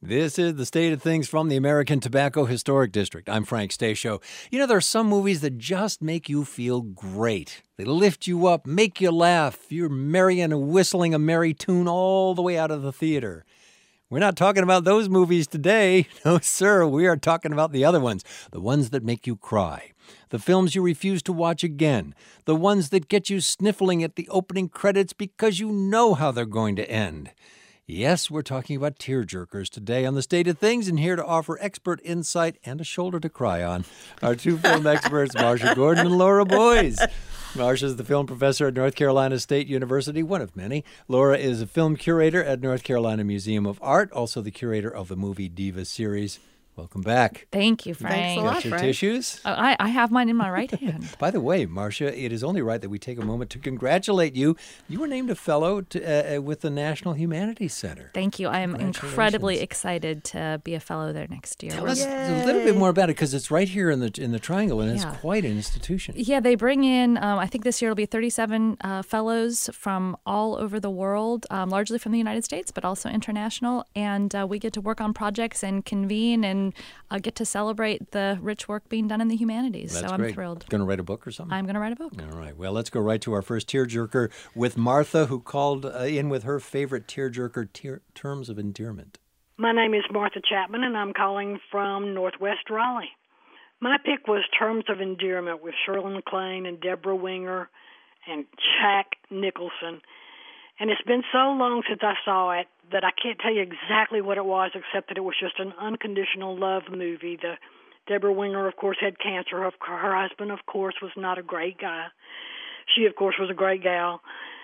This is the state of things from the American Tobacco Historic District. I'm Frank Stasio. You know, there are some movies that just make you feel great. They lift you up, make you laugh. You're merry and whistling a merry tune all the way out of the theater. We're not talking about those movies today. No, sir. We are talking about the other ones. The ones that make you cry. The films you refuse to watch again. The ones that get you sniffling at the opening credits because you know how they're going to end. Yes, we're talking about tearjerkers today on The State of Things, and here to offer expert insight and a shoulder to cry on are two film experts, Marcia Gordon and Laura Boyes. Marcia is the film professor at North Carolina State University, one of many. Laura is a film curator at North Carolina Museum of Art, also the curator of the Movie Diva series. Welcome back. Thank you, Frank. Thanks a lot, Got your Frank. tissues? I have mine in my right hand. By the way, Marcia, it is only right that we take a moment to congratulate you. You were named a fellow with the National Humanities Center. Thank you. I am incredibly excited to be a fellow there next year. Tell us a little bit more about it, because it's right here in the Triangle, and it's Yeah. quite an institution. Yeah, they bring in, I think this year it'll be 37 fellows from all over the world, largely from the United States, but also international. And we get to work on projects and convene and get to celebrate the rich work being done in the humanities. That's so great. I'm thrilled. Going to write a book or something? I'm going to write a book. All right. Well, let's go right to our first tearjerker with Martha, who called in with her favorite tearjerker, Terms of Endearment. My name is Martha Chapman, and I'm calling from Northwest Raleigh. My pick was Terms of Endearment with Shirley MacLaine and Deborah Winger and Jack Nicholson. And it's been so long since I saw it that I can't tell you exactly what it was, except that it was just an unconditional love movie. Deborah Winger, of course, had cancer. Her husband, of course, was not a great guy. She, of course, was a great gal.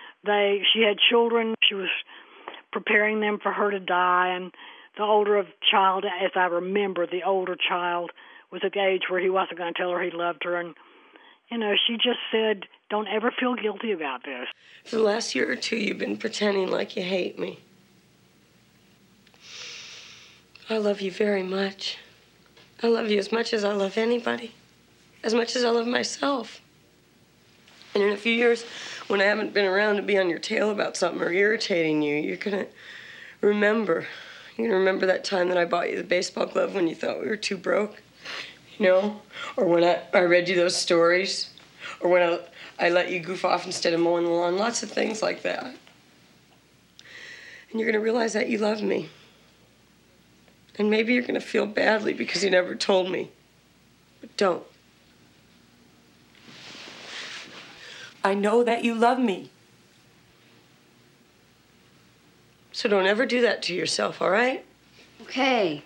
She had children. She was preparing them for her to die. And the older child, as I remember, the older child was at the age where he wasn't going to tell her he loved her. And, you know, she just said, don't ever feel guilty about this. For the last year or two, you've been pretending like you hate me. I love you very much. I love you as much as I love anybody, as much as I love myself. And in a few years, when I haven't been around to be on your tail about something or irritating you, you're gonna remember. You're gonna remember that time that I bought you the baseball glove when you thought we were too broke, you know? Or when I read you those stories, or when I let you goof off instead of mowing the lawn, lots of things like that. And you're going to realize that you love me. And maybe you're going to feel badly because you never told me. But don't. I know that you love me. So don't ever do that to yourself, all right? Okay.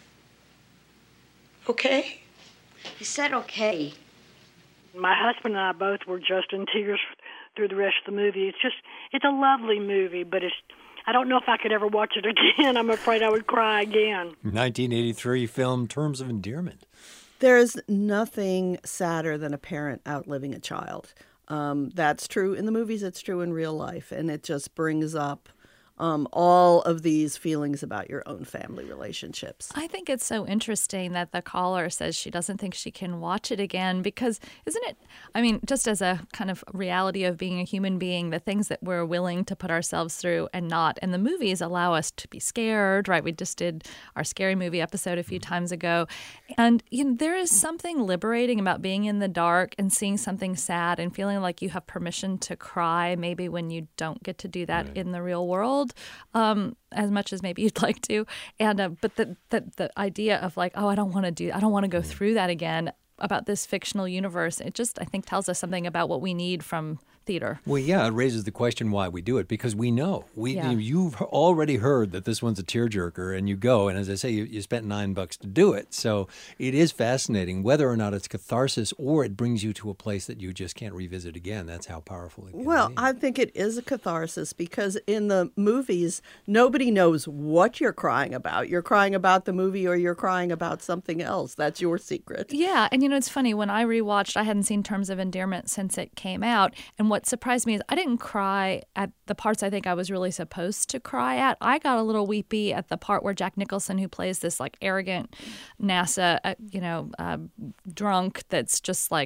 Okay? I said okay. My husband and I both were just in tears through the rest of the movie. It's a lovely movie, but I don't know if I could ever watch it again. I'm afraid I would cry again. 1983 film Terms of Endearment. There is nothing sadder than a parent outliving a child. That's true in the movies. It's true in real life. And it just brings up all of these feelings about your own family relationships. I think it's so interesting that the caller says she doesn't think she can watch it again because isn't it, I mean, just as a kind of reality of being a human being, the things that we're willing to put ourselves through and not. And the movies allow us to be scared, right? We just did our scary movie episode a few times ago. And you know, there is something liberating about being in the dark and seeing something sad and feeling like you have permission to cry maybe when you don't get to do that in the real world. As much as maybe you'd like to, and but the idea of like, oh, I don't want to go through that again about this fictional universe. It just, I think, tells us something about what we need from theater. Well, yeah, it raises the question why we do it, because we know. Yeah. You've already heard that this one's a tearjerker, and you go, and as I say, you spent $9 to do it. So it is fascinating whether or not it's catharsis or it brings you to a place that you just can't revisit again. That's how powerful it can Well, be. I think it is a catharsis because in the movies, nobody knows what you're crying about. You're crying about the movie or you're crying about something else. That's your secret. Yeah, and you know, it's funny, when I rewatched, I hadn't seen Terms of Endearment since it came out, and what surprised me is I didn't cry at the parts I think I was really supposed to cry at. I got a little weepy at the part where Jack Nicholson, who plays this like arrogant NASA, drunk that's just like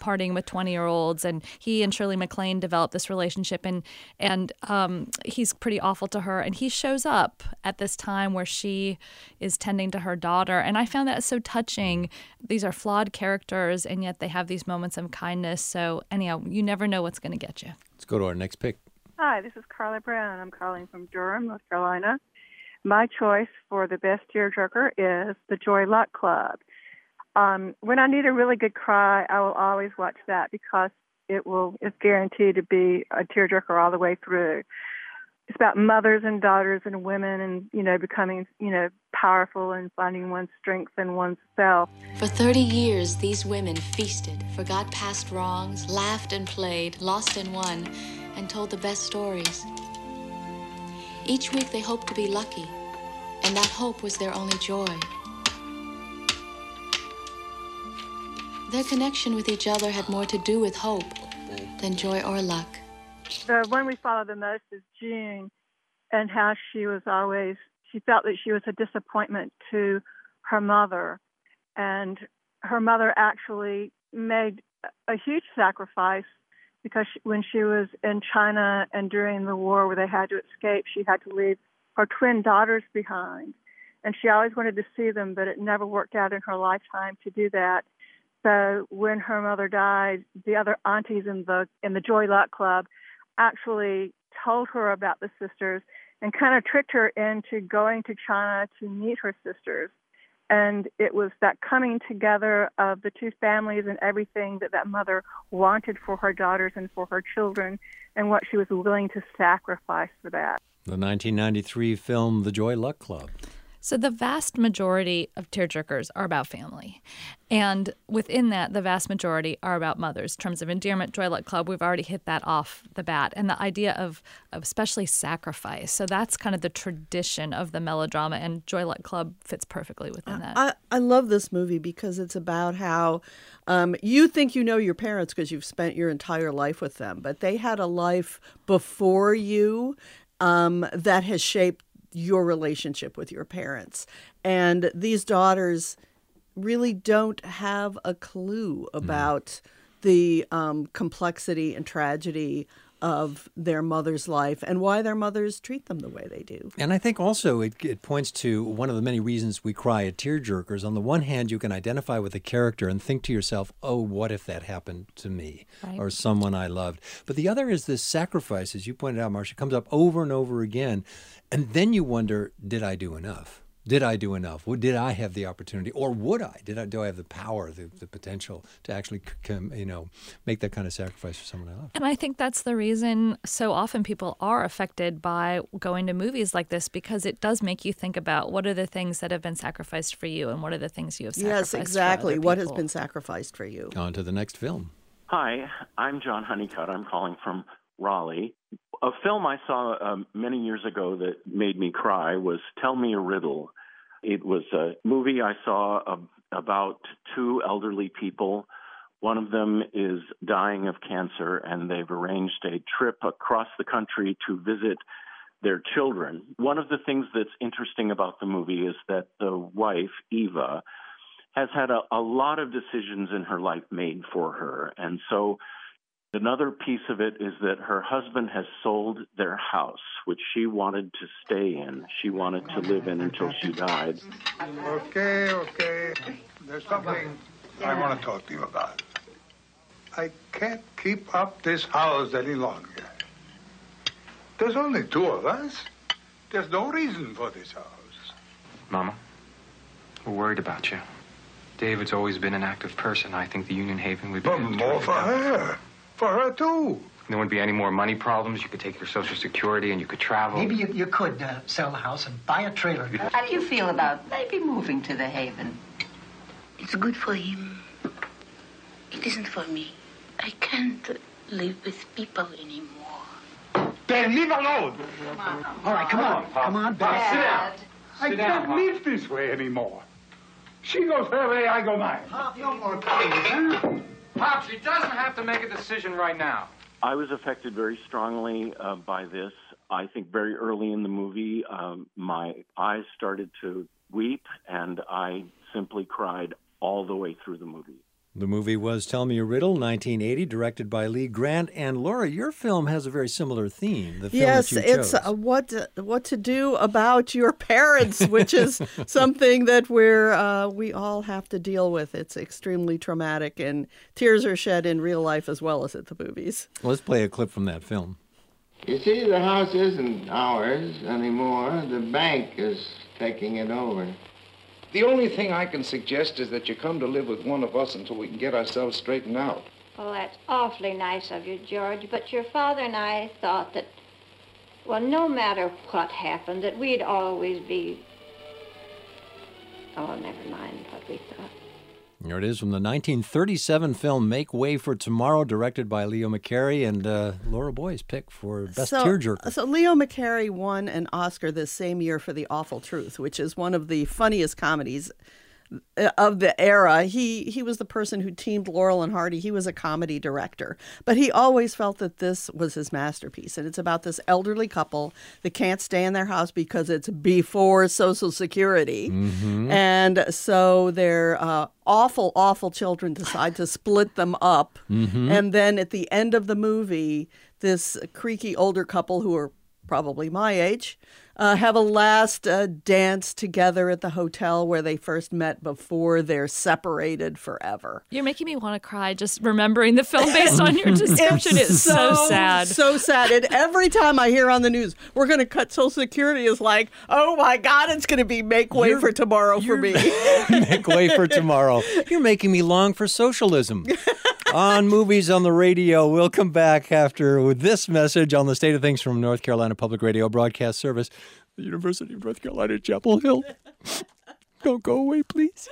partying with 20-year-olds, and he and Shirley MacLaine develop this relationship, and he's pretty awful to her, and he shows up at this time where she is tending to her daughter, and I found that so touching. These are flawed characters, and yet they have these moments of kindness. So anyhow, you never know what's going to get you. Let's go to our next pick. Hi, this is Carla Brown. I'm calling from Durham, North Carolina. My choice for the best tearjerker is The Joy Luck Club. When I need a really good cry, I will always watch that because it's guaranteed to be a tearjerker all the way through. It's about mothers and daughters and women and, becoming, powerful and finding one's strength in oneself. For 30 years, these women feasted, forgot past wrongs, laughed and played, lost and won, and told the best stories. Each week they hoped to be lucky, and that hope was their only joy. Their connection with each other had more to do with hope than joy or luck. The one we follow the most is June, and how she felt that she was a disappointment to her mother, and her mother actually made a huge sacrifice because when she was in China and during the war where they had to escape, she had to leave her twin daughters behind. And she always wanted to see them, but it never worked out in her lifetime to do that. So when her mother died, the other aunties in the Joy Luck Club actually told her about the sisters and kind of tricked her into going to China to meet her sisters. And it was that coming together of the two families and everything that mother wanted for her daughters and for her children, and what she was willing to sacrifice for that. The 1993 film The Joy Luck Club. So the vast majority of tearjerkers are about family. And within that, the vast majority are about mothers. In terms of endearment, Joy Luck Club, we've already hit that off the bat. And the idea of especially sacrifice. So that's kind of the tradition of the melodrama, and Joy Luck Club fits perfectly within that. I love this movie because it's about how you think you know your parents because you've spent your entire life with them, but they had a life before you that has shaped your relationship with your parents. And these daughters really don't have a clue about the complexity and tragedy of their mother's life and why their mothers treat them the way they do. And I think also it points to one of the many reasons we cry at tearjerkers. On the one hand, you can identify with a character and think to yourself, oh, what if that happened to me or someone I loved? But the other is this sacrifice, as you pointed out, Marcia, comes up over and over again. And then you wonder, did I do enough? Did I do enough? Did I have the opportunity, or would I? Do I have the power, the potential to actually, make that kind of sacrifice for someone I love? And I think that's the reason so often people are affected by going to movies like this, because it does make you think about what are the things that have been sacrificed for you, and what are the things you have sacrificed. Yes, exactly. For other what has people. been sacrificed for you? On to the next film. Hi, I'm John Honeycutt. I'm calling from Raleigh. A film I saw many years ago that made me cry was Tell Me a Riddle. It was a movie I saw about two elderly people. One of them is dying of cancer, and they've arranged a trip across the country to visit their children. One of the things that's interesting about the movie is that the wife, Eva, has had a lot of decisions in her life made for her. And so another piece of it is that her husband has sold their house, which she wanted to stay in. She wanted to live in until she died. Okay. There's something I want to talk to you about. I can't keep up this house any longer. There's only two of us. There's no reason for this house. Mama, we're worried about you. David's always been an active person. I think the Union Haven would be... But more for her. For her, too. There wouldn't be any more money problems. You could take your Social Security and you could travel. Maybe you could sell the house and buy a trailer. How do you feel about maybe moving to the Haven? It's good for him. It isn't for me. I can't live with people anymore. Then leave alone. All right, come on. Come on, Dad. Sit down. I can't live this way anymore. She goes her way, I go mine. Pop, no more please, huh? Pop, she doesn't have to make a decision right now. I was affected very strongly by this. I think very early in the movie, my eyes started to weep, and I simply cried all the way through the movie. The movie was Tell Me a Riddle, 1980, directed by Lee Grant. And Laura, your film has a very similar theme. The film yes, that you chose. It's what to do about your parents, which is something that we all have to deal with. It's extremely traumatic, and tears are shed in real life as well as at the movies. Let's play a clip from that film. You see, the house isn't ours anymore. The bank is taking it over. The only thing I can suggest is that you come to live with one of us until we can get ourselves straightened out. Well, that's awfully nice of you, George, but your father and I thought that, well, no matter what happened, that we'd always be... Oh, never mind what we thought. Here it is from the 1937 film Make Way for Tomorrow, directed by Leo McCarey, and Laura Boy's pick for Best Tearjerker. So Leo McCarey won an Oscar this same year for The Awful Truth, which is one of the funniest comedies of the era. He was the person who teamed Laurel and Hardy. He was a comedy director, but he always felt that this was his masterpiece. And it's about this elderly couple that can't stay in their house because it's before Social Security. Mm-hmm. And so their awful children decide to split them up. Mm-hmm. And then at the end of the movie, this creaky older couple who are probably my age, have a last dance together at the hotel where they first met before they're separated forever. You're making me want to cry just remembering the film based on your description. It's so sad. So sad. And every time I hear on the news, we're going to cut Social Security, is like, oh my God, it's going to be Make Way for Tomorrow for me. Make Way for Tomorrow. You're making me long for socialism. On Movies on the Radio, we'll come back after this message on the state of things from North Carolina Public Radio Broadcast Service, the University of North Carolina, Chapel Hill. Don't go away, please.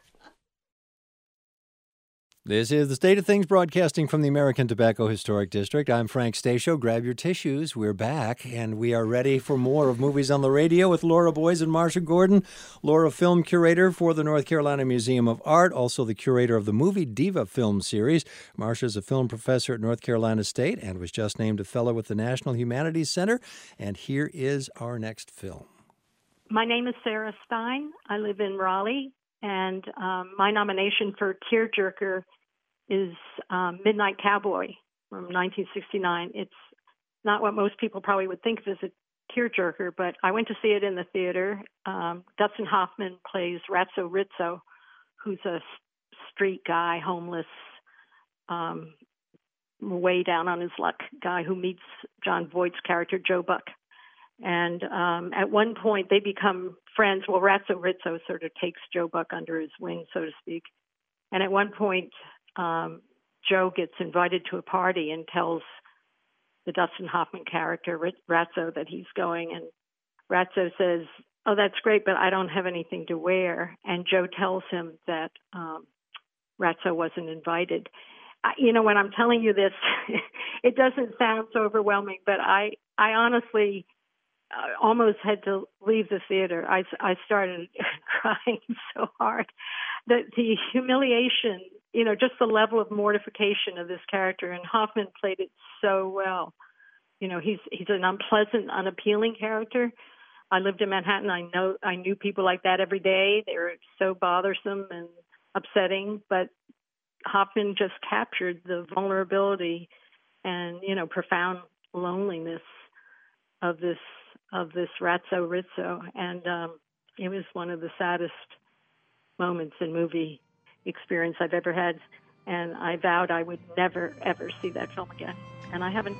This is the State of Things broadcasting from the American Tobacco Historic District. I'm Frank Stasio. Grab your tissues. We're back, and we are ready for more of Movies on the Radio with Laura Boys and Marcia Gordon. Laura, film curator for the North Carolina Museum of Art, also the curator of the Movie Diva film series. Marcia's a film professor at North Carolina State and was just named a fellow with the National Humanities Center. And here is our next film. My name is Sarah Stein. I live in Raleigh, and my nomination for Tearjerker is Midnight Cowboy from 1969. It's not what most people probably would think of as a tearjerker, but I went to see it in the theater. Dustin Hoffman plays Ratso Rizzo, who's a street guy, homeless, way down on his luck guy who meets John Voight's character, Joe Buck. And at one point, they become friends. Well, Ratso Rizzo sort of takes Joe Buck under his wing, so to speak. And at one point, Joe gets invited to a party and tells the Dustin Hoffman character, Ratso, that he's going. And Ratso says, oh, that's great, but I don't have anything to wear. And Joe tells him that Ratso wasn't invited. When I'm telling you this, it doesn't sound so overwhelming, but I honestly almost had to leave the theater. I started crying so hard that the humiliation, just the level of mortification of this character, and Hoffman played it so well. He's an unpleasant, unappealing character. I lived in Manhattan. I knew people like that every day. They were so bothersome and upsetting, but Hoffman just captured the vulnerability and, profound loneliness of this Ratso Rizzo. And it was one of the saddest moments in movie experience I've ever had, and I vowed I would never, ever see that film again, and I haven't.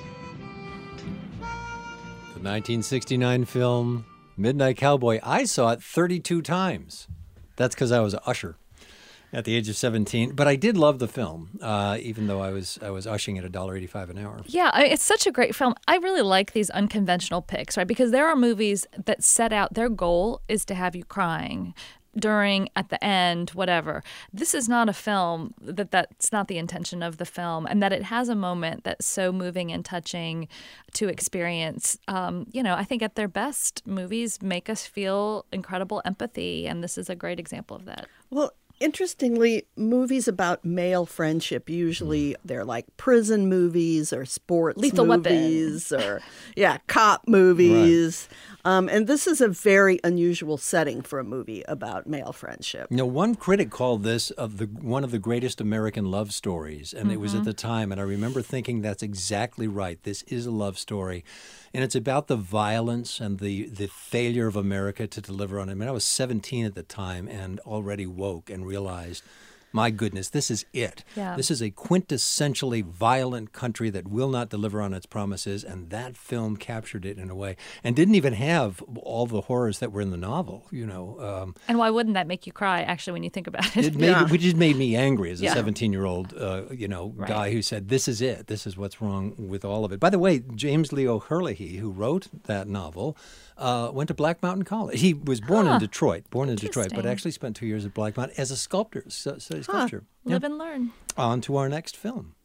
The 1969 film Midnight Cowboy, I saw it 32 times. That's because I was an usher at the age of 17, but I did love the film, even though I was ushing at $1.85 an hour. Yeah, it's such a great film. I really like these unconventional picks, right? Because there are movies that set out, their goal is to have you crying during, at the end, whatever. This is not a film that's not the intention of the film, and that it has a moment that's so moving and touching to experience. I think at their best, movies make us feel incredible empathy, and this is a great example of that. Well, Interestingly, movies about male friendship, usually they're like prison movies or sports Lethal movies or, cop movies. Right. And this is a very unusual setting for a movie about male friendship. One critic called this one of the greatest American love stories, and it was at the time, and I remember thinking that's exactly right. This is a love story, and it's about the violence and the failure of America to deliver on it. I mean, I was 17 at the time and already woke and realized, my goodness, this is it. Yeah. This is a quintessentially violent country that will not deliver on its promises, and that film captured it in a way and didn't even have all the horrors that were in the novel, And why wouldn't that make you cry, actually, when you think about it? It just made me angry as a 17-year-old, Right. guy who said, this is it. This is what's wrong with all of it. By the way, James Leo Herlihy, who wrote that novel, went to Black Mountain College. He was born in Detroit, but actually spent 2 years at Black Mountain as a sculptor, studied sculpture. Live and learn. On to our next film.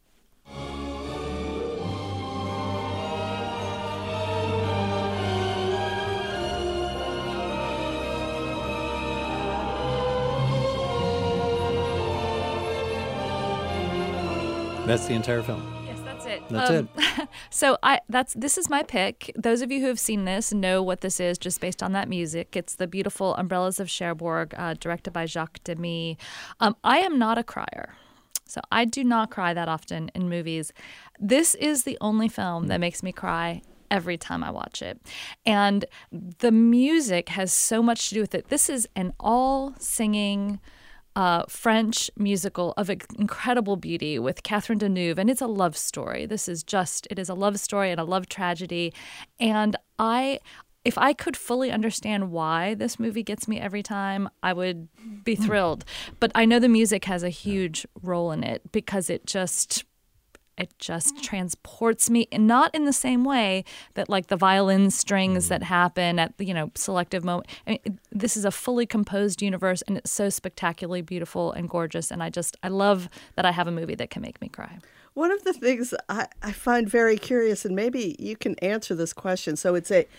That's the entire film. Yes, that's it. That's it. So this is my pick. Those of you who have seen this know what this is just based on that music. It's the beautiful Umbrellas of Cherbourg, directed by Jacques Demy. I am not a crier, so I do not cry that often in movies. This is the only film that makes me cry every time I watch it. And the music has so much to do with it. This is an all-singing French musical of incredible beauty with Catherine Deneuve, and it's a love story. It is a love story and a love tragedy. And if I could fully understand why this movie gets me every time, I would be thrilled. But I know the music has a huge role in it because it just transports me, and not in the same way that like the violin strings that happen at selective moment. This is a fully composed universe, and it's so spectacularly beautiful and gorgeous. And I love that I have a movie that can make me cry. One of the things I find very curious, and maybe you can answer this question. So it's a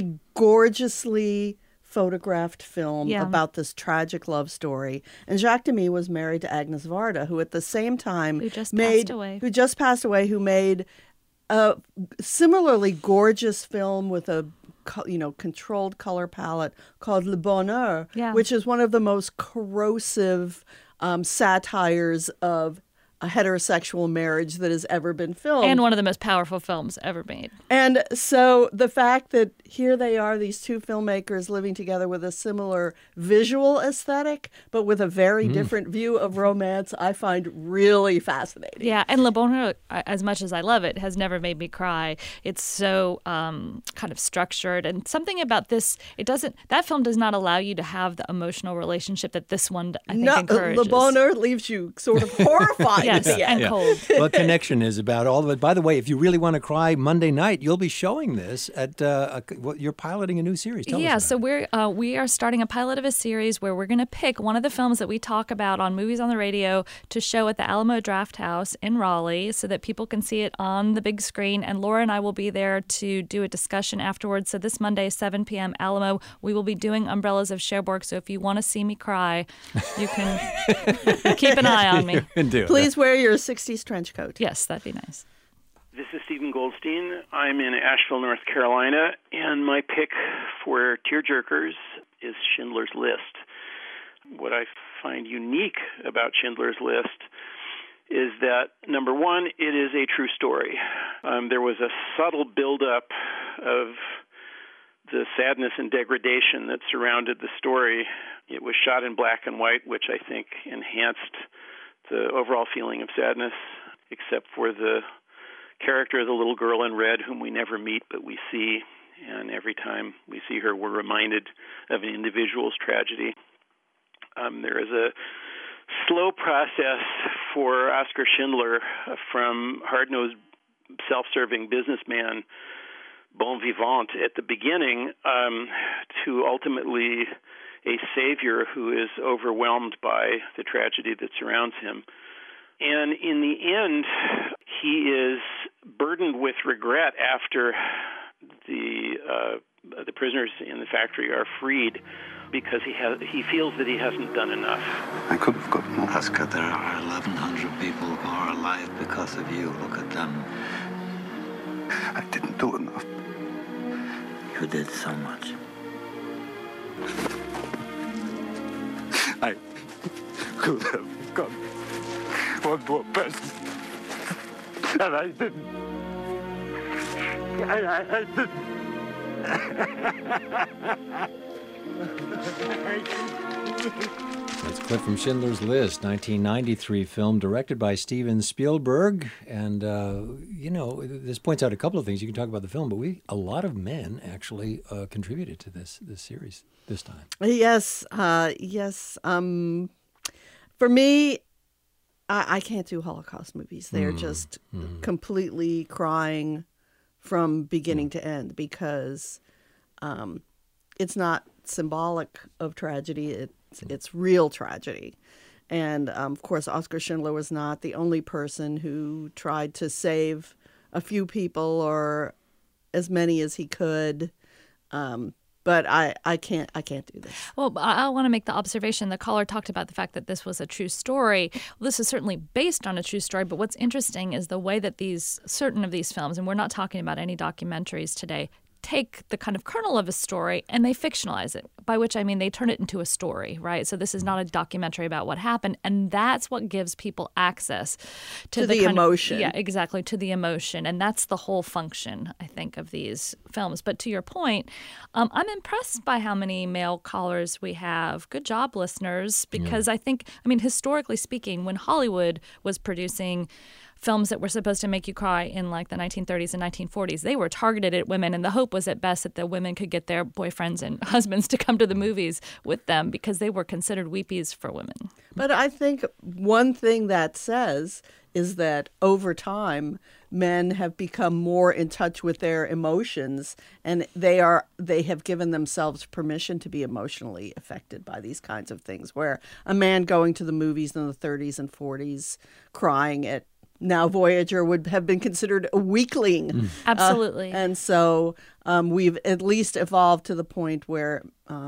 gorgeously photographed film about this tragic love story. And Jacques Demy was married to Agnes Varda, who at the same time who just passed away, who made a similarly gorgeous film with a controlled color palette called Le Bonheur, which is one of the most corrosive satires of a heterosexual marriage that has ever been filmed. And one of the most powerful films ever made. And so the fact that here they are, these two filmmakers living together with a similar visual aesthetic, but with a very different view of romance, I find really fascinating. Yeah, and Le Bonheur, as much as I love it, has never made me cry. It's so kind of structured, and something about this, that film does not allow you to have the emotional relationship that this one, I think, encourages. Le Bonheur leaves you sort of horrified. Yes, and cold. Well, Connection is about all of it. By the way, if you really want to cry, Monday night, you'll be showing this at, you're piloting a new series. Tell us so about we are starting a pilot of a series where we're going to pick one of the films that we talk about on Movies on the Radio to show at the Alamo Drafthouse in Raleigh so that people can see it on the big screen. And Laura and I will be there to do a discussion afterwards. So this Monday, 7 p.m. Alamo, we will be doing Umbrellas of Cherbourg. So if you want to see me cry, you can keep an eye on me. Please wear your 60s trench coat. Yes, that'd be nice. This is Stephen Goldstein. I'm in Asheville, North Carolina, and my pick for tearjerkers is Schindler's List. What I find unique about Schindler's List is that, number one, it is a true story. There was a subtle buildup of the sadness and degradation that surrounded the story. It was shot in black and white, which I think enhanced the overall feeling of sadness, except for the character of the little girl in red, whom we never meet, but we see. And every time we see her, we're reminded of an individual's tragedy. There is a slow process for Oskar Schindler from hard-nosed, self-serving businessman, bon vivant at the beginning, to ultimately a savior who is overwhelmed by the tragedy that surrounds him. And in the end, he is burdened with regret after the prisoners in the factory are freed, because he feels that he hasn't done enough. I could have got more. Oscar, there are 1,100 people who are alive because of you. Look at them. I didn't do enough. You did so much. I could have got one more person. And I didn't. I didn't. That's a clip from Schindler's List, 1993 film directed by Steven Spielberg. And, this points out a couple of things. You can talk about the film, but a lot of men actually contributed to this series this time. Yes. For me, I can't do Holocaust movies. They're just completely crying from beginning to end because it's not symbolic of tragedy. It's real tragedy. And, of course, Oskar Schindler was not the only person who tried to save a few people or as many as he could. But I can't do this. Well, I want to make the observation. The caller talked about the fact that this was a true story. Well, this is certainly based on a true story, but what's interesting is the way that certain of these films, and we're not talking about any documentaries today, take the kind of kernel of a story and they fictionalize it, by which I mean they turn it into a story, right? So this is not a documentary about what happened, and that's what gives people access to the emotion. Yeah, exactly, to the emotion, and that's the whole function, I think, of these films. But to your point, I'm impressed by how many male callers we have. Good job, listeners, because I think, historically speaking, when Hollywood was producing films that were supposed to make you cry in like the 1930s and 1940s, they were targeted at women, and the hope was at best that the women could get their boyfriends and husbands to come to the movies with them because they were considered weepies for women. But I think one thing that says is that over time, men have become more in touch with their emotions, and they have given themselves permission to be emotionally affected by these kinds of things, where a man going to the movies in the 30s and 40s crying at Now Voyager would have been considered a weakling. Absolutely. And so we've at least evolved to the point where,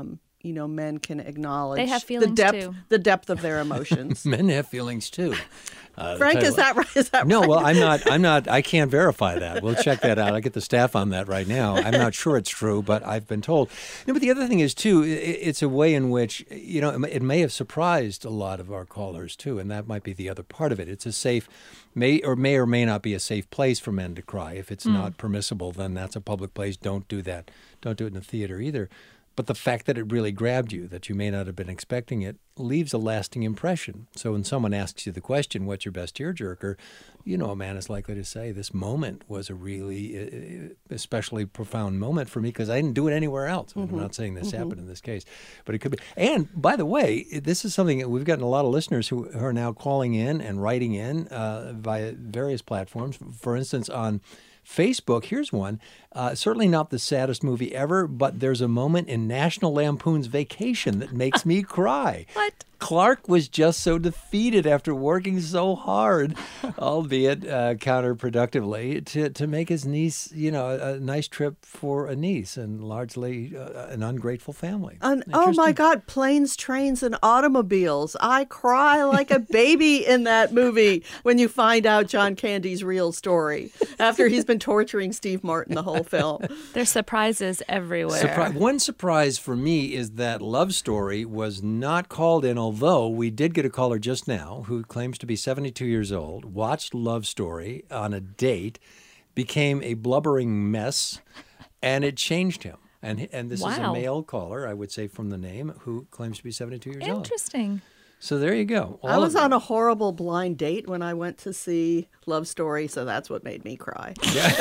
men can acknowledge they have feelings the depth of their emotions. Men have feelings too. Frank, is that right? No, well, I'm not. I can't verify that. We'll check that out. I get the staff on that right now. I'm not sure it's true, but I've been told. No, but the other thing is too, it's a way in which it may have surprised a lot of our callers too, and that might be the other part of it. It's a safe, may or may not be a safe place for men to cry. If it's not permissible, then that's a public place. Don't do that. Don't do it in the theater either. But the fact that it really grabbed you, that you may not have been expecting it, leaves a lasting impression. So when someone asks you the question, what's your best tearjerker, a man is likely to say, this moment was a really especially profound moment for me because I didn't do it anywhere else. I'm not saying this happened in this case, but it could be. And by the way, this is something that we've gotten a lot of listeners who are now calling in and writing in via various platforms. For instance, on Facebook, here's one. Certainly not the saddest movie ever, but there's a moment in National Lampoon's Vacation that makes me cry. What? Clark was just so defeated after working so hard, albeit counterproductively, to make his niece, a nice trip for a niece and largely an ungrateful family. Oh my God, Planes, Trains, and Automobiles. I cry like a baby in that movie when you find out John Candy's real story after he's been torturing Steve Martin the whole film. There's surprises everywhere. One surprise for me is that Love Story was not called in, although we did get a caller just now who claims to be 72 years old, watched Love Story on a date, became a blubbering mess, and it changed him. And this is a male caller, I would say from the name, who claims to be 72 years old. Interesting. So there you go. I was on a horrible blind date when I went to see Love Story, so that's what made me cry.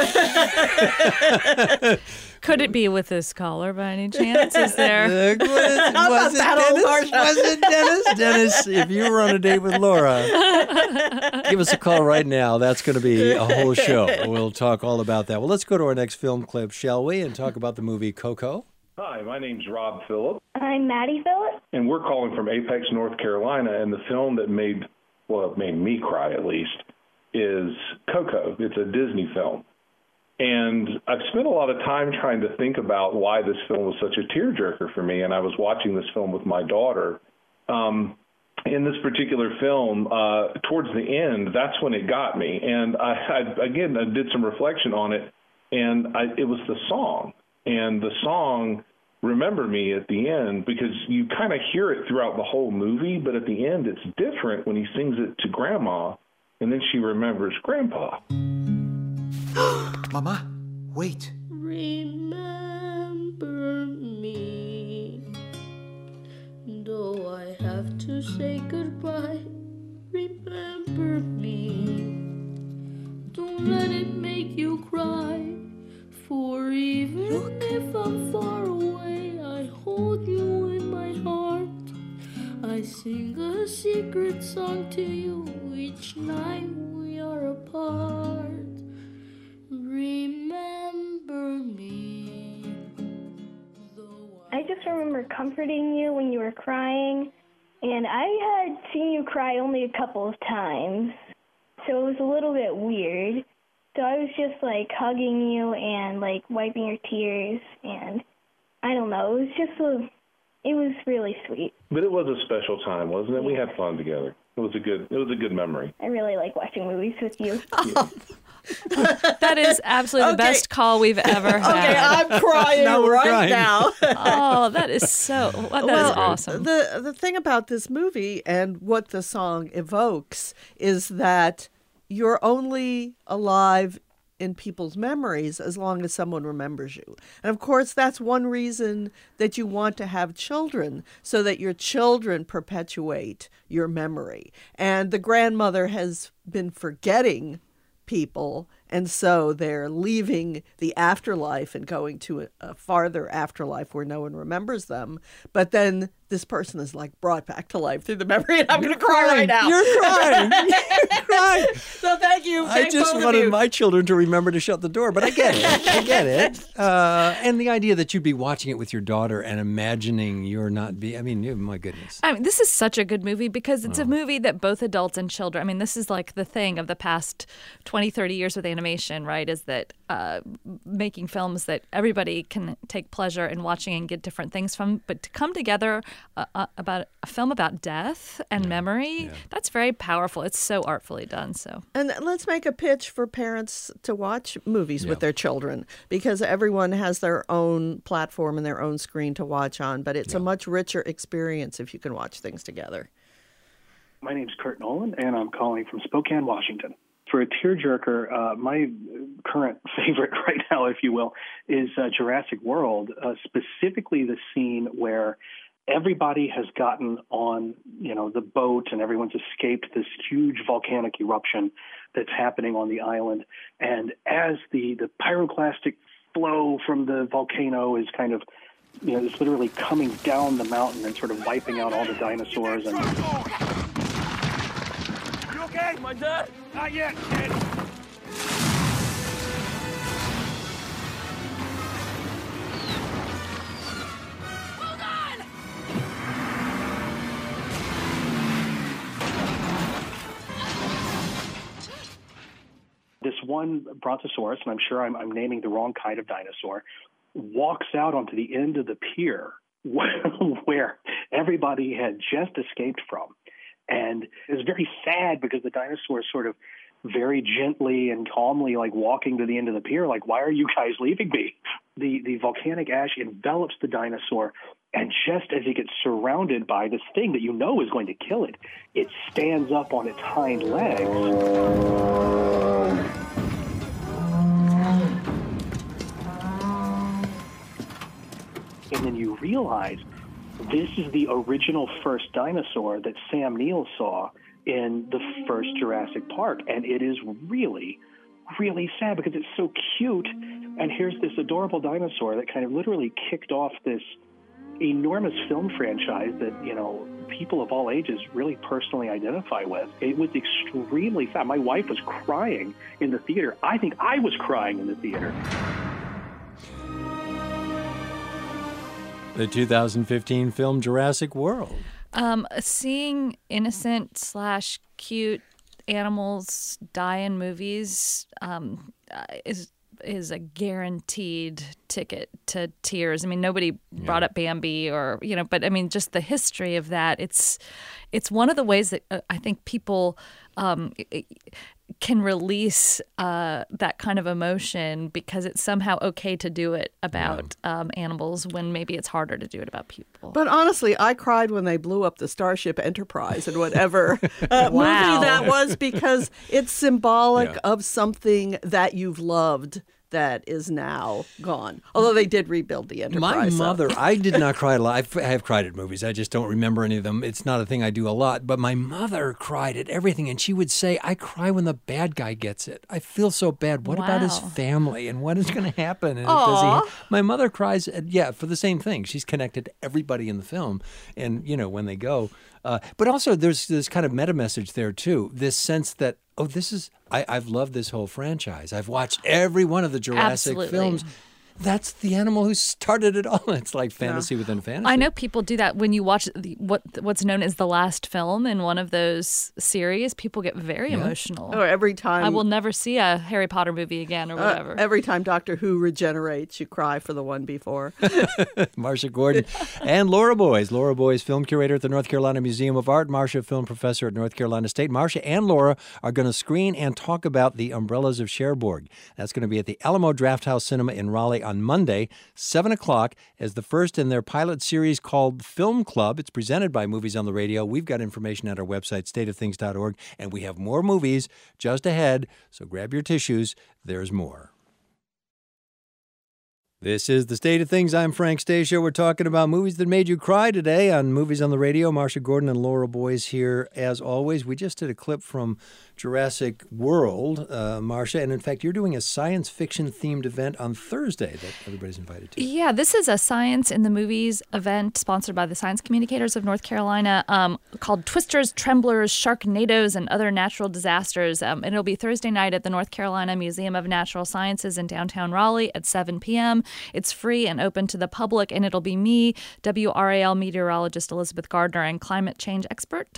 Could it be with this caller by any chance? Is there? Was it Dennis? Dennis, if you were on a date with Laura, give us a call right now. That's going to be a whole show. We'll talk all about that. Well, let's go to our next film clip, shall we, and talk about the movie Coco. Hi, my name's Rob Phillip. I'm Maddie Phillip. And we're calling from Apex, North Carolina, and the film that made me cry at least, is Coco. It's a Disney film. And I've spent a lot of time trying to think about why this film was such a tearjerker for me. And I was watching this film with my daughter. In this particular film, towards the end, that's when it got me. And I did some reflection on it, and it was the song. And the song, Remember Me, at the end, because you kind of hear it throughout the whole movie, but at the end it's different when he sings it to Grandma, and then she remembers Grandpa. Mama, wait. Remember me, though I have to say goodbye. Remember me, don't let it make you cry. For even if I'm far away, I hold you in my heart. I sing a secret song to you each night we are apart. Remember me. I just remember comforting you when you were crying, and I had seen you cry only a couple of times, so it was a little bit weird. So I was just like hugging you and like wiping your tears, and I don't know, it was really sweet. But it was a special time, wasn't it? Yeah. We had fun together. It was a good memory. I really like watching movies with you. That is absolutely the best call we've ever had. Okay, I'm crying now. Oh, that is is awesome. The thing about this movie and what the song evokes is that you're only alive in people's memories as long as someone remembers you. And of course, that's one reason that you want to have children, so that your children perpetuate your memory. And the grandmother has been forgetting people, and so they're leaving the afterlife and going to a farther afterlife where no one remembers them. But then this person is like brought back to life through the memory, and I'm going to cry right now. You're crying. You're crying. So thank you. I just wanted my children to remember to shut the door, but I get it. And the idea that you'd be watching it with your daughter and imagining you're not my goodness. I mean, this is such a good movie because it's a movie that both adults and children, this is like the thing of the past 20, 30 years with animation, right, is that making films that everybody can take pleasure in watching and get different things from, but to come together about a film about death and memory, that's very powerful. It's so artfully done. So, and let's make a pitch for parents to watch movies with their children, because everyone has their own platform and their own screen to watch on, but it's a much richer experience if you can watch things together. My name's Kurt Nolan, and I'm calling from Spokane, Washington. For a tearjerker, my current favorite right now, if you will, is Jurassic World, specifically the scene where everybody has gotten on, the boat, and everyone's escaped this huge volcanic eruption that's happening on the island. And as the pyroclastic flow from the volcano is kind of, it's literally coming down the mountain and sort of wiping out all the dinosaurs. And you okay, my dad? Not yet, kid. This one brontosaurus, and I'm sure I'm naming the wrong kind of dinosaur, walks out onto the end of the pier where everybody had just escaped from. And it's very sad because the dinosaur is sort of very gently and calmly walking to the end of the pier, why are you guys leaving me? The volcanic ash envelops the dinosaur, and just as it gets surrounded by this thing that is going to kill it, it stands up on its hind legs. And then you realize this is the original first dinosaur that Sam Neill saw in the first Jurassic Park. And it is really, really sad because it's so cute. And here's this adorable dinosaur that kind of literally kicked off this enormous film franchise that, people of all ages really personally identify with. It was extremely sad. My wife was crying in the theater. I think I was crying in the theater. The 2015 film Jurassic World. Seeing innocent/cute animals die in movies is is a guaranteed ticket to tears. I mean, nobody brought up Bambi or, but I mean, just the history of that. It's one of the ways that I think people can release that kind of emotion because it's somehow okay to do it about animals when maybe it's harder to do it about people. But honestly, I cried when they blew up the Starship Enterprise and whatever movie that was, because it's symbolic of something that you've loved that is now gone. Although they did rebuild the Enterprise. My mother, I did not cry a lot. I have cried at movies. I just don't remember any of them. It's not a thing I do a lot. But my mother cried at everything. And she would say, I cry when the bad guy gets it. I feel so bad. What about his family? And what is going to happen? And my mother cries, for the same thing. She's connected to everybody in the film. And, when they go. But also there's this kind of meta message there, too. This sense that, I've loved this whole franchise. I've watched every one of the Jurassic films. That's the animal who started it all. It's like fantasy within fantasy. I know people do that when you watch what's known as the last film in one of those series. People get very emotional. Or every time. I will never see a Harry Potter movie again or whatever. Every time Doctor Who regenerates, you cry for the one before. Marcia Gordon and Laura Boyes. Laura Boyes, film curator at the North Carolina Museum of Art. Marcia, film professor at North Carolina State. Marcia and Laura are going to screen and talk about The Umbrellas of Cherbourg. That's going to be at the Alamo Drafthouse Cinema in Raleigh on Monday, 7 o'clock, as the first in their pilot series called Film Club. It's presented by Movies on the Radio. We've got information at our website, stateofthings.org, and we have more movies just ahead, so grab your tissues. There's more. This is The State of Things. I'm Frank Stasio. We're talking about movies that made you cry today on Movies on the Radio. Marcia Gordon and Laura Boyes here, as always. We just did a clip from Jurassic World, Marcia, and in fact, you're doing a science fiction-themed event on Thursday that everybody's invited to. Yeah, this is a Science in the Movies event sponsored by the Science Communicators of North Carolina called Twisters, Tremblers, Sharknadoes, and Other Natural Disasters. And it'll be Thursday night at the North Carolina Museum of Natural Sciences in downtown Raleigh at 7 p.m. It's free and open to the public, and it'll be me, WRAL meteorologist Elizabeth Gardner, and climate change expert.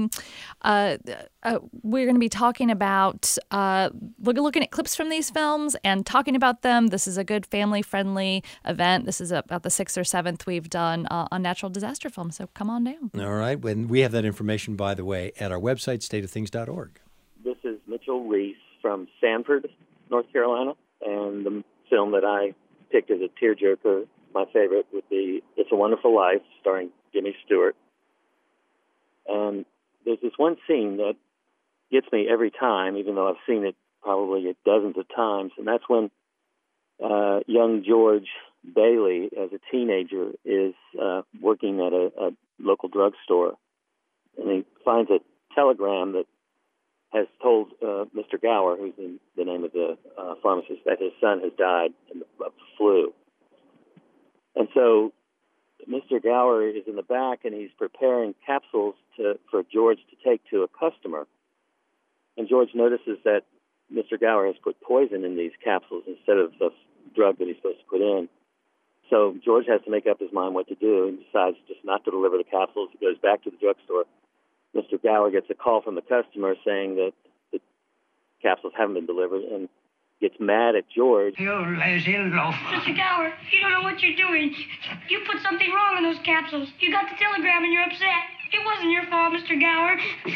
We're going to be talking about, we're looking at clips from these films and talking about them. This is a good family-friendly event. This is about the 6th or 7th we've done on natural disaster films, so come on down. All right. And we have that information, by the way, at our website, stateofthings.org. This is Mitchell Reese from Sanford, North Carolina, and the film that I picked as a tearjerker, my favorite, would be It's a Wonderful Life, starring Jimmy Stewart. And there's this one scene that gets me every time, even though I've seen it probably dozens of times, and that's when young George Bailey, as a teenager, is working at a local drugstore, and he finds a telegram that has told Mr. Gower, who's the name of the pharmacist, that his son has died of the flu. And so Mr. Gower is in the back, and he's preparing capsules for George to take to a customer. And George notices that Mr. Gower has put poison in these capsules instead of the drug that he's supposed to put in. So George has to make up his mind what to do. He decides just not to deliver the capsules. He goes back to the drugstore. Mr. Gower gets a call from the customer saying that the capsules haven't been delivered and gets mad at George. Mr. Gower, you don't know what you're doing. You put something wrong in those capsules. You got the telegram and you're upset. It wasn't your fault, Mr. Gower.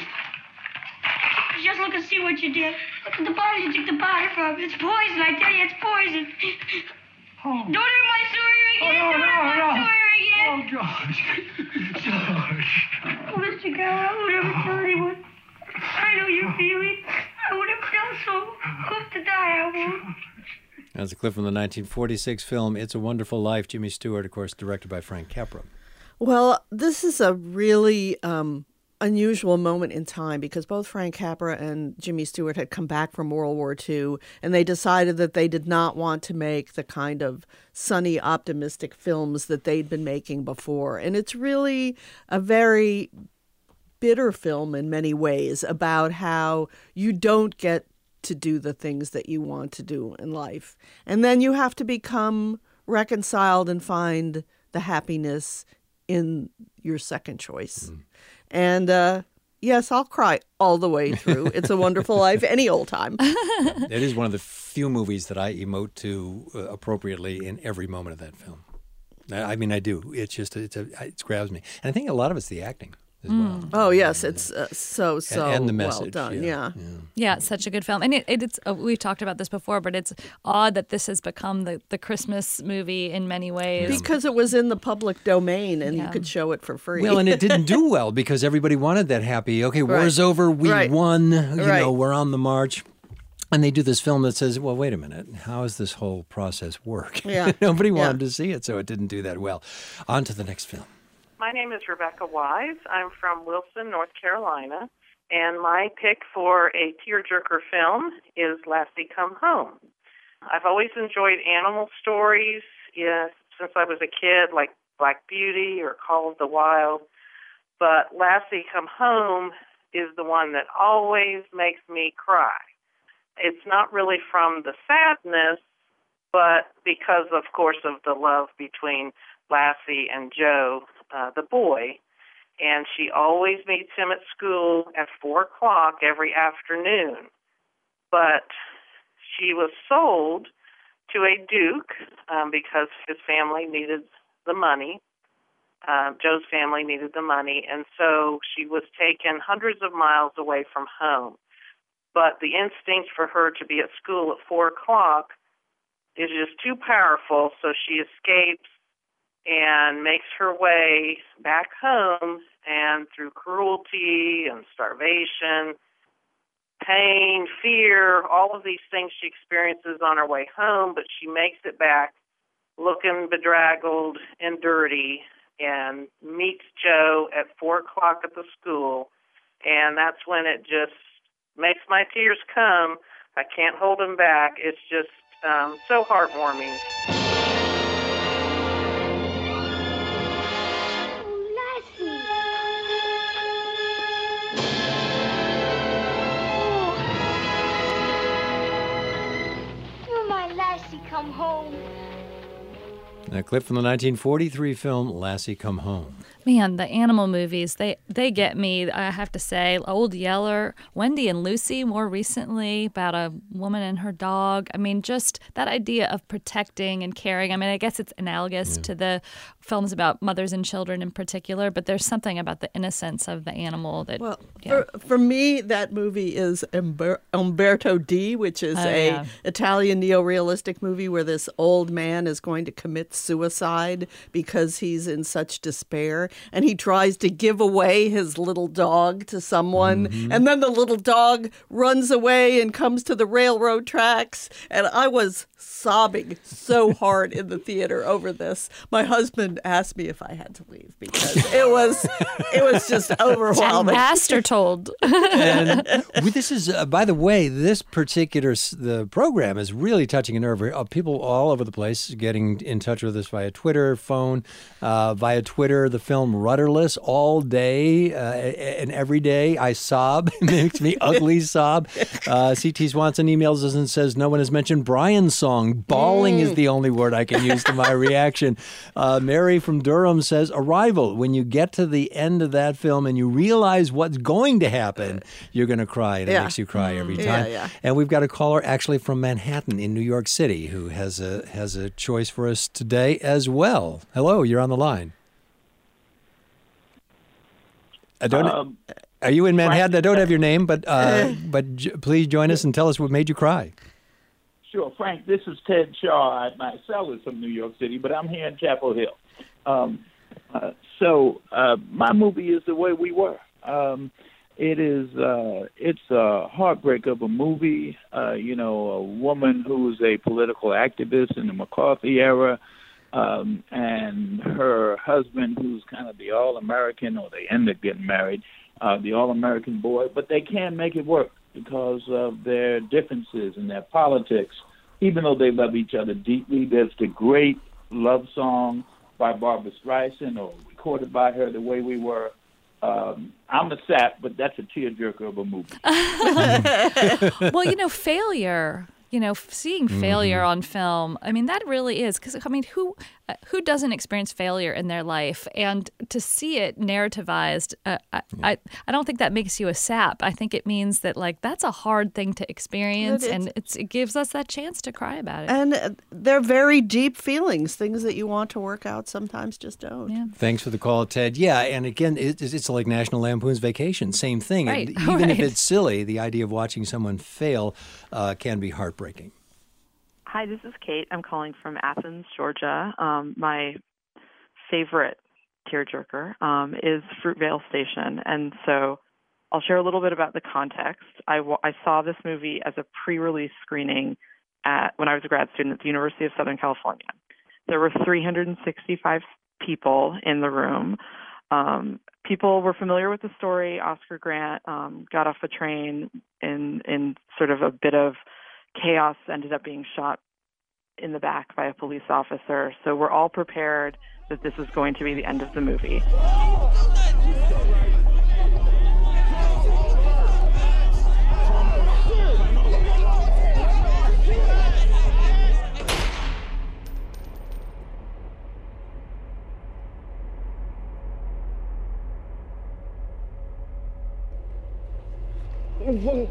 Just look and see what you did. Look at the bottle you took the powder from. It's poison, I tell you, it's poison. Don't hurt my story again. Don't hurt my story again. Oh, George. George. Oh, Mr. Gower, I would never tell anyone. I know your feelings. I would have felt so good to die, I won't. That's a clip from the 1946 film It's a Wonderful Life. Jimmy Stewart, of course, directed by Frank Capra. Well, this is a really unusual moment in time because both Frank Capra and Jimmy Stewart had come back from World War II, and they decided that they did not want to make the kind of sunny, optimistic films that they'd been making before. And it's really a very bitter film in many ways about how you don't get to do the things that you want to do in life. And then you have to become reconciled and find the happiness in your second choice. And yes, I'll cry all the way through It's a Wonderful Life any old time. It is one of the few movies that I emote to appropriately in every moment of that film. I mean, I do. It's just, it grabs me. And I think a lot of it's the acting as well. Oh, yes. It's so and the message, well done. Yeah. Yeah, it's such a good film. And it's we've talked about this before, but it's odd that this has become the Christmas movie in many ways. Because it was in the public domain and you could show it for free. Well, and it didn't do well because everybody wanted that happy, okay, war's over, we won, you know, we're on the march. And they do this film that says, well, wait a minute, how does this whole process work? Yeah. Nobody wanted to see it, so it didn't do that well. On to the next film. My name is Rebecca Wise. I'm from Wilson, North Carolina, and my pick for a tearjerker film is Lassie Come Home. I've always enjoyed animal stories since I was a kid, like Black Beauty or Call of the Wild, but Lassie Come Home is the one that always makes me cry. It's not really from the sadness, but because, of course, of the love between Lassie and Joe, the boy. And she always meets him at school at 4 o'clock every afternoon. But she was sold to a duke because his family needed the money. Joe's family needed the money. And so she was taken hundreds of miles away from home. But the instinct for her to be at school at 4 o'clock is just too powerful, so she escapes and makes her way back home, and through cruelty and starvation, pain, fear, all of these things she experiences on her way home, but she makes it back looking bedraggled and dirty and meets Joe at 4 o'clock at the school, and that's when it just makes my tears come. I can't hold them back. It's just so heartwarming. You're my Lassie, come home. A clip from the 1943 film Lassie Come Home. Man, the animal movies, they get me, I have to say. Old Yeller, Wendy and Lucy more recently, about a woman and her dog. I mean, just that idea of protecting and caring. I mean, I guess it's analogous to the films about mothers and children in particular, but there's something about the innocence of the animal that... Well, for me, that movie is Umberto D, which is a Italian neorealistic movie where this old man is going to commit suicide because he's in such despair. And he tries to give away his little dog to someone. And then the little dog runs away and comes to the railroad tracks. And I was sobbing so hard in the theater over this. My husband asked me if I had to leave because it was just overwhelming. Asked or told. And this is, by the way, this particular the program is really touching a nerve. People all over the place getting in touch with us via Twitter, phone, via Twitter. The film Rudderless, all day and every day I sob. It makes me ugly sob. C.T. Swanson emails us and says, no one has mentioned Brian's song. Bawling is the only word I can use to my reaction. Mary from Durham says, Arrival. When you get to the end of that film and you realize what's going to happen, you're going to cry. And it makes you cry every time. And we've got a caller actually from Manhattan in New York City who has a choice for us today as well. Hello, you're on the line. Are you in Manhattan? I don't have your name, but please join us and tell us what made you cry. Sure, Frank. This is Ted Shaw. I myself is from New York City, but I'm here in Chapel Hill. So my movie is The Way We Were. It's a heartbreak of a movie. A woman who's a political activist in the McCarthy era. And her husband, who's kind of the All-American, or they end up getting married, the All-American boy, but they can't make it work because of their differences in their politics, even though they love each other deeply. There's the great love song by Barbra Streisand, or recorded by her, The Way We Were. I'm a sap, but that's a tearjerker of a movie. Well, failure... seeing failure on film, I mean, that really is, because, who doesn't experience failure in their life? And to see it narrativized, I don't think that makes you a sap. I think it means that, like, that's a hard thing to experience, and it gives us that chance to cry about it. And they're very deep feelings, things that you want to work out sometimes just don't. Yeah. Thanks for the call, Ted. Yeah, and again, it's like National Lampoon's Vacation. Same thing. Right. Even if it's silly, the idea of watching someone fail can be heartbreaking. Hi, this is Kate. I'm calling from Athens, Georgia. My favorite tearjerker is Fruitvale Station, and so I'll share a little bit about the context. I saw this movie as a pre-release screening when I was a grad student at the University of Southern California. There were 365 people in the room. People were familiar with the story. Oscar Grant got off a train in sort of a bit of chaos, ended up being shot in the back by a police officer. So we're all prepared that this is going to be the end of the movie. You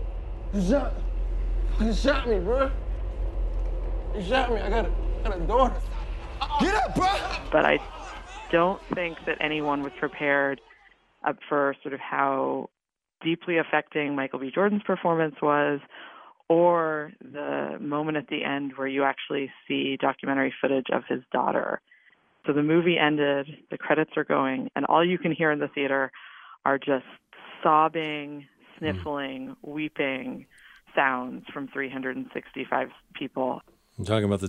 shot me, bro. You shot me. I got a daughter. Get up, bro! But I don't think that anyone was prepared for sort of how deeply affecting Michael B. Jordan's performance was, or the moment at the end where you actually see documentary footage of his daughter. So the movie ended, the credits are going, and all you can hear in the theater are just sobbing, sniffling, weeping sounds from 365 people. I'm talking about the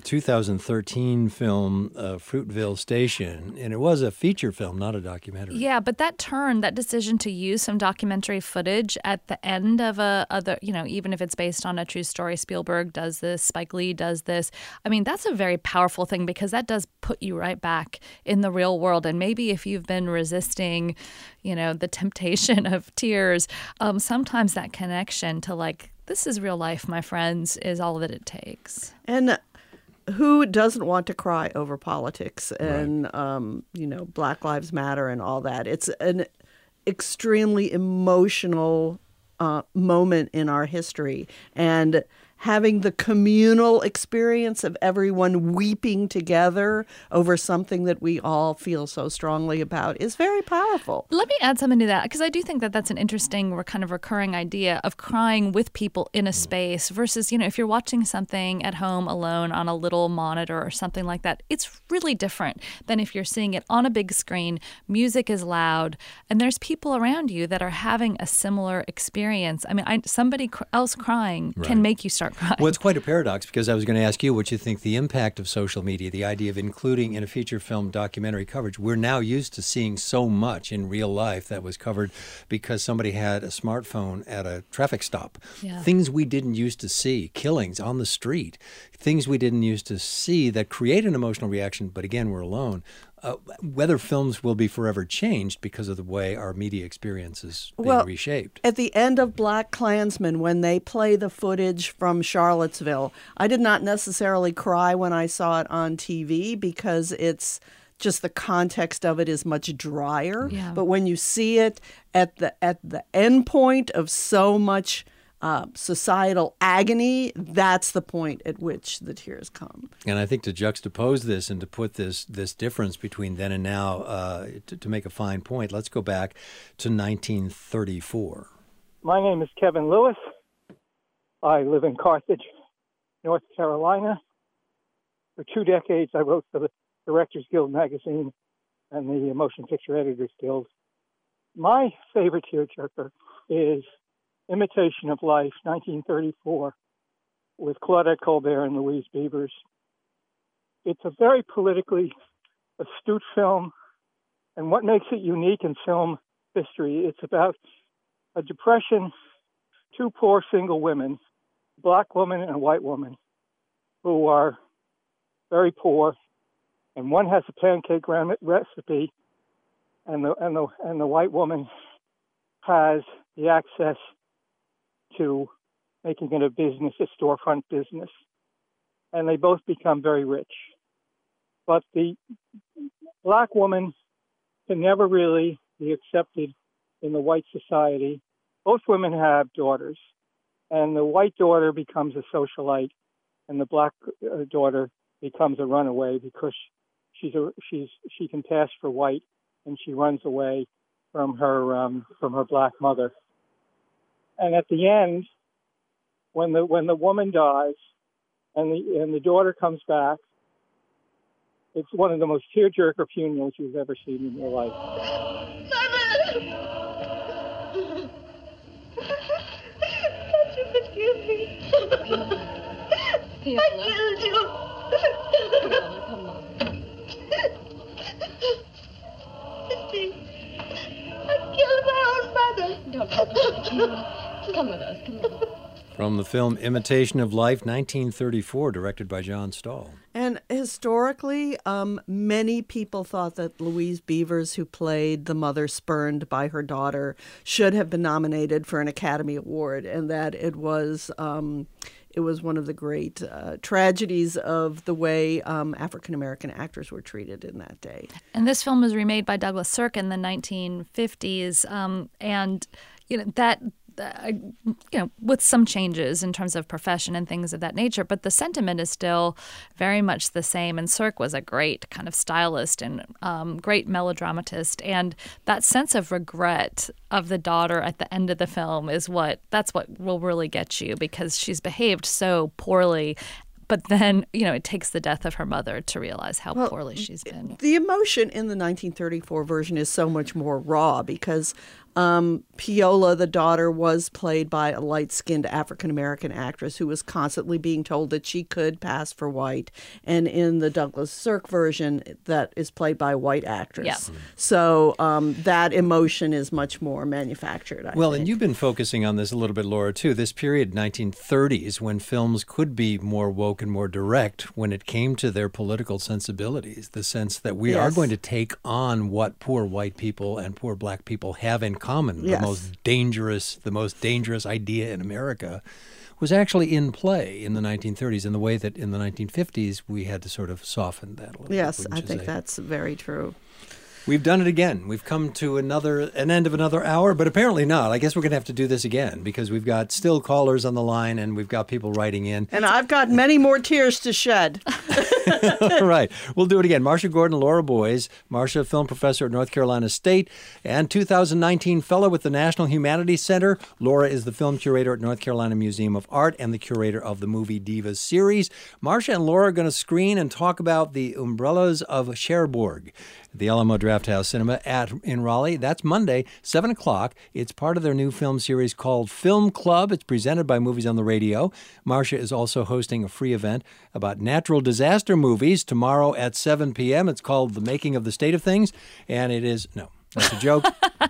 2013 film Fruitvale Station, and it was a feature film, not a documentary. Yeah, but that decision to use some documentary footage at the end of even if it's based on a true story, Spielberg does this, Spike Lee does this. I mean, that's a very powerful thing because that does put you right back in the real world. And maybe if you've been resisting, the temptation of tears, sometimes that connection to like, this is real life, my friends, is all that it takes. And who doesn't want to cry over politics and, Black Lives Matter and all that? It's an extremely emotional moment in our history. And having the communal experience of everyone weeping together over something that we all feel so strongly about is very powerful. Let me add something to that, because I do think that that's an interesting kind of recurring idea of crying with people in a space versus, if you're watching something at home alone on a little monitor or something like that, it's really different than if you're seeing it on a big screen, music is loud, and there's people around you that are having a similar experience. I mean, somebody else crying can make you start crying. Well, it's quite a paradox because I was going to ask you what you think the impact of social media, the idea of including in a feature film documentary coverage. We're now used to seeing so much in real life that was covered because somebody had a smartphone at a traffic stop. Yeah. Things we didn't used to see, killings on the street, things we didn't used to see that create an emotional reaction, but again, we're alone. Whether films will be forever changed because of the way our media experience is being reshaped. At the end of Black Klansman, when they play the footage from Charlottesville, I did not necessarily cry when I saw it on TV because it's just the context of it is much drier. Yeah. But when you see it at the end point of so much societal agony, that's the point at which the tears come. And I think to juxtapose this and to put this difference between then and now, to make a fine point, let's go back to 1934. My name is Kevin Lewis. I live in Carthage, North Carolina. For 2 decades, I wrote for the Directors Guild magazine and the Motion Picture Editors Guild. My favorite tearjerker is Imitation of Life, 1934, with Claudette Colbert and Louise Beavers. It's a very politically astute film, and what makes it unique in film history, it's about a depression, 2 poor single women, a black woman and a white woman, who are very poor, and one has a pancake recipe, and the white woman has the access to making it a business, a storefront business. And they both become very rich. but the black woman can never really be accepted in the white society. Both women have daughters, and the white daughter becomes a socialite, and the black daughter becomes a runaway because she can pass for white, and she runs away from her black mother. And at the end, when the woman dies, and the daughter comes back, it's one of the most tearjerker funerals you've ever seen in your life. Can't you forgive me? I killed you. Come on. I killed my own mother. Don't talk about it. Come with us. Come on. From the film Imitation of Life, 1934, directed by John Stahl. And historically, many people thought that Louise Beavers, who played the mother spurned by her daughter, should have been nominated for an Academy Award, and that it was one of the great tragedies of the way African-American actors were treated in that day. And this film was remade by Douglas Sirk in the 1950s, and that with some changes in terms of profession and things of that nature, but the sentiment is still very much the same. And Sirk was a great kind of stylist and great melodramatist. And that sense of regret of the daughter at the end of the film that's what will really get you, because she's behaved so poorly. But then, it takes the death of her mother to realize how poorly she's been. The emotion in the 1934 version is so much more raw because Piola, the daughter, was played by a light-skinned African-American actress who was constantly being told that she could pass for white. And in the Douglas Sirk version, that is played by a white actress. Yeah. So that emotion is much more manufactured, I think. And you've been focusing on this a little bit, Laura, too. This period, 1930s, when films could be more woke and more direct when it came to their political sensibilities, the sense that we are going to take on what poor white people and poor black people have in common. Yes. The most dangerous idea in America was actually in play in the 1930s in the way that in the 1950s we had to sort of soften that a little bit. Yes, I think that's very true. We've done it again. We've come to an end of another hour, but apparently not. I guess we're going to have to do this again because we've got still callers on the line and we've got people writing in. And I've got many more tears to shed. All right. We'll do it again. Marcia Gordon, Laura Boys. Marcia, film professor at North Carolina State and 2019 fellow with the National Humanities Center. Laura is the film curator at North Carolina Museum of Art and the curator of the Movie Divas series. Marcia and Laura are going to screen and talk about The Umbrellas of Cherbourg, the Alamo Drafthouse Cinema in Raleigh. That's Monday, 7 o'clock. It's part of their new film series called Film Club. It's presented by Movies on the Radio. Marcia is also hosting a free event about natural disaster movies tomorrow at 7 p.m. It's called The Making of the State of Things, and it is... No. That's a joke.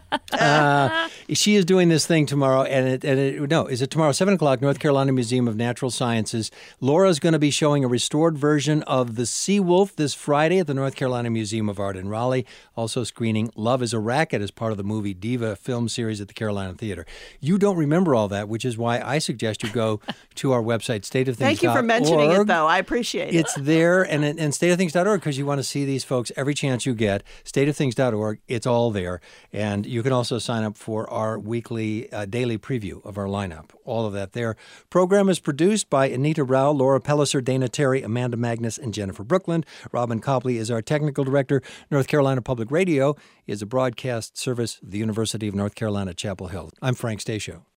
She is doing this thing tomorrow, is it tomorrow, 7 o'clock, North Carolina Museum of Natural Sciences. Laura's going to be showing a restored version of The Sea Wolf this Friday at the North Carolina Museum of Art in Raleigh. Also screening Love is a Racket as part of the Movie Diva film series at the Carolina Theater. You don't remember all that, which is why I suggest you go to our website, stateofthings.org. Thank you for mentioning it, though. I appreciate it. It's there, and stateofthings.org, because you want to see these folks every chance you get. Stateofthings.org. It's all there. And you can also sign up for our weekly daily preview of our lineup. All of that there. Program is produced by Anita Rao, Laura Pelliser, Dana Terry, Amanda Magnus, and Jennifer Brookland. Robin Copley is our technical director. North Carolina Public Radio is a broadcast service of the University of North Carolina, Chapel Hill. I'm Frank Stasio.